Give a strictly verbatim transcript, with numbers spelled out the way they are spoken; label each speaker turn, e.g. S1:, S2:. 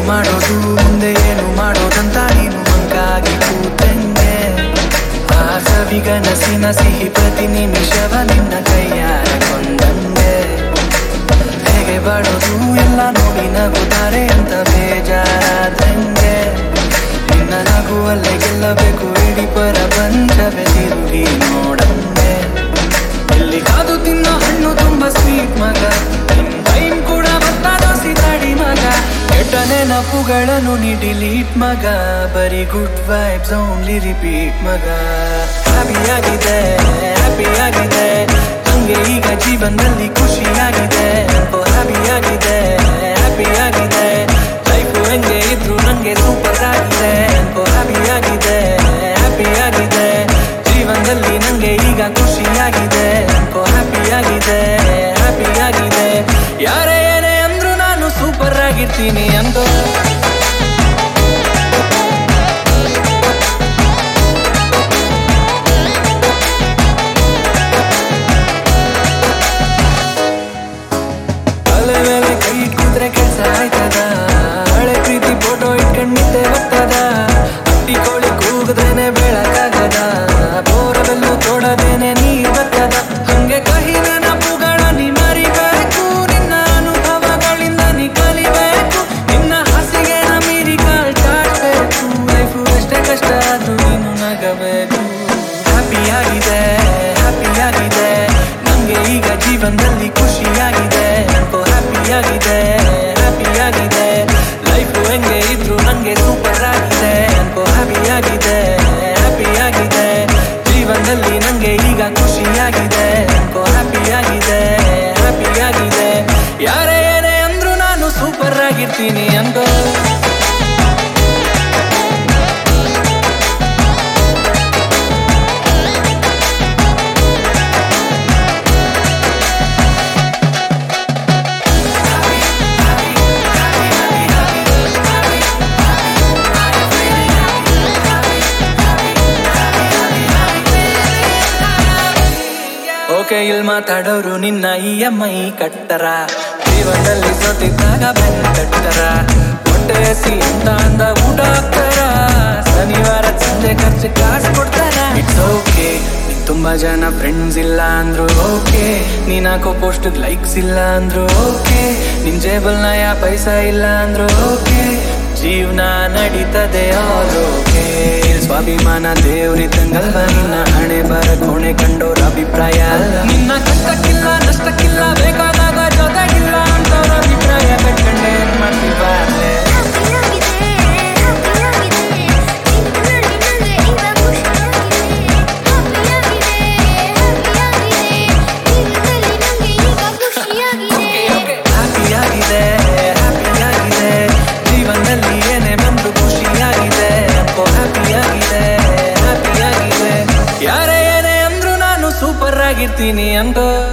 S1: ಮಾಡೋದು ಮುಂದೆ ಏನು ಮಾಡೋದಂತ ನೀನು ಮಂಕಾಗಿ ಕೂತಂಗೆ ಆ ಸವಿಗನಸಿನ ಸಿಹಿ ಪ್ರತಿ ನಿಮಿಷವ ನಿನ್ನ ಕೈಯಾರ ಕೊಂದಂಗೆ ಹೇಗೆ ಬಾಡೋದು ಎಲ್ಲ ನೋಡಿ ನಗುತ್ತಾರೆ ಅಂತ ಬೇಜಾರಾದಂಗೆ ನಿನ್ನ ನಗುವಲ್ಲೇ ಗೆಲ್ಲಬೇಕು ಇಡೀ ಪ್ರಪಂಚವೇ ತಿರುಗಿ ನೋಡಂಗೆ ಇಲ್ಲಿ ಕಾದು ತಿನ್ನೋ ಹಣ್ಣು ತುಂಬಾ ಸ್ವೀಟ್ ಮಗ ನಿನ್ ಟೈಮ್ ಕೂಡ ಬರ್ತಾದೋ ಸಿತಾಡಿ ಮಗ ಕೆಟ್ಟ ನೆನಪುಗಳನ್ನು ನೀ ಡಿಲೀಟ್ ಮಗ ಬರೀ ಗುಡ್ ವೈಬ್ಸ್ ಓನ್ಲಿ ರಿಪೀಟ್ ಮಗ ಹ್ಯಾಪಿಯಾಗಿದೆ ಹ್ಯಾಪಿಯಾಗಿದೆ ನಂಗೆ ಈಗ ಜೀವನದಲ್ಲಿ ಖುಷಿಯಾಗಿದೆ ಹ್ಯಾಪಿಯಾಗಿದೆ ಹ್ಯಾಪಿಯಾಗಿದೆ ಲೈಫು ಹೆಂಗೆ ಇದ್ರು ನಂಗೆ ಸೂಪರ್ ಆಗಿದೆ ಹ್ಯಾಪಿಯಾಗಿದೆ ಹ್ಯಾಪಿಯಾಗಿದೆ ಜೀವನದಲ್ಲಿ ನಂಗೆ ಈಗ ಖುಷಿಯಾಗಿದೆ ಹ್ಯಾಪಿಯಾಗಿದೆ ಹ್ಯಾಪಿಯಾಗಿದೆ ಯಾರೇ ಏನೇ ಅಂದ್ರು ನಾನು ಸೂಪರ್ ಆಗಿರ್ತೀನಿ ಅಂದು ತಲೆ ಮೇಲೆ ಕೈ ಇಟ್ಕಿದ್ರೆ ಕೆಲ್ಸ ಆಯ್ತದ ಹಳೆ ಪ್ರೀತಿ ಫೋಟೋ ಇಟ್ಕೊಂಡಿದ್ದೆ ಬರ್ತದ ಹಟ್ಟಿ ಕೋಳಿ ಕೂಗಿದ್ರೇನೆ ಬೆಳಕಾಗದ ಬೋರವೆಲ್ಲೂ ತೋಡದೇನೆ ನೀರ್ ಬರ್ತದ ಹಂಗೆ ಕಹಿ ನೆನಪುಗಳ ನೀ ಮರಿಬೇಕು ನಿನ್ನ ಅನುಭವಗಳಿಂದ ನೀ ಕಲಿಬೇಕು ನಿನ್ನ ಹಾಸಿಗೆ ನ ಮೀರಿ ಕಾಲ್ ಚಾಚಬೇಕು ಲೈಫು ಎಷ್ಟೇ ಕಷ್ಟ ಆದ್ರೂ ನೀನು ನಗಬೇಕು ಹ್ಯಾಪಿಯಾಗಿದೆ ಹ್ಯಾಪಿಯಾಗಿದೆ ನಂಗೆ ಈಗ ಜೀವನದಲ್ಲಿ ಖುಷಿಯಾಗಿದೆ ಹ್ಯಾಪಿಯಾಗಿದೆ ಹ್ಯಾಪಿಯಾಗಿದೆ ಲೈಫು ಹೆಂಗೆ ಇದ್ರು ನಂಗೆ ಸೂಪರ್ ಆಗಿದೆ ಹ್ಯಾಪಿಯಾಗಿದೆ ಹ್ಯಾಪಿಯಾಗಿದೆ ಜೀವನದಲ್ಲಿ ನಂಗೆ ಈಗ ಖುಷಿಯಾಗಿದೆ ಹ್ಯಾಪಿಯಾಗಿದೆ ಹ್ಯಾಪಿಯಾಗಿದೆ ಯಾರೇ ಏನೇ ಅಂದ್ರು ನಾನು ಸೂಪರ್ ಆಗಿರ್ತೀನಿ ಅಂದು ಓಕೆ ಇಲ್ಲಿ ಮಾತಾಡೋರು ನಿನ್ನ ಇ ಎಂ ಐ ಕಟ್ಟರ ಜೀವನದಲ್ಲಿ ಸೋತಿದ್ದಾಗ ಬೆನ್ ಕಟ್ಟರ ಹೊಟ್ಟೆ ಹಸಿ ಅಂತ ಅಂದ ಊಟ ಹಾಕ್ತಾರ ಶನಿವಾರ ಸಂಜೆ ಖರ್ಚು ಕಾಸು ಕೊಡ್ತಾರ ಇಟ್ಸ್ ಓಕೆ ನಿನ್ ತುಂಬಾ ಜನ ಫ್ರೆಂಡ್ಸ್ ಇಲ್ಲ ಅಂದ್ರು ಓಕೆ ನೀನ್ ಹಾಕೋ ಪೋಸ್ಟ್ ಲೈಕ್ಸ್ ಇಲ್ಲ ಅಂದ್ರು ಓಕೆ ನಿನ್ ಜೇಬಲ್ ನಯ ಪೈಸಾ ಇಲ್ಲ ಅಂದ್ರು ಓಕೆ ಜೀವನ ನಡೀತದೆ ಓಕೆ ಸ್ವಾಭಿಮಾನ ದೇವ್ರಿದ್ದಂಗಲ್ವ ನಿನ್ನ ಹಣೆ ಬರ ಕೋಣೆ ಕಂಡೋರ ಅಭಿಪ್ರಾಯ ಅಲ್ಲ ನಿನ್ನ ಕಷ್ಟಕ್ಕಿಲ್ಲ ನಷ್ಟಕ್ಕಿಲ್ಲ ಬೇಕಾದಾಗ ಜೊತೆಗಿಲ್ಲ ಅಂತವ್ರ ಅಭಿಪ್ರಾಯ ಕಟ್ಕೊಂಡೆ ಏನ್ ಮಾಡ್ತೀವ ಅಲ್ಲೇ ಹ್ಯಾಪಿಯಾಗಿದೆ ಹ್ಯಾಪಿಯಾಗಿದೆ ಜೀವನದಲ್ಲಿ ಏನೇ ಬಂದು ಖುಷಿಯಾಗಿದೆ ಹ್ಯಾಪಿಯಾಗಿದೆ ಹ್ಯಾಪಿಯಾಗಿದೆ ಯಾರೇ ಏನೇ ಅಂದ್ರು ನಾನು ಸೂಪರ್ ಆಗಿರ್ತೀನಿ ಅಂದು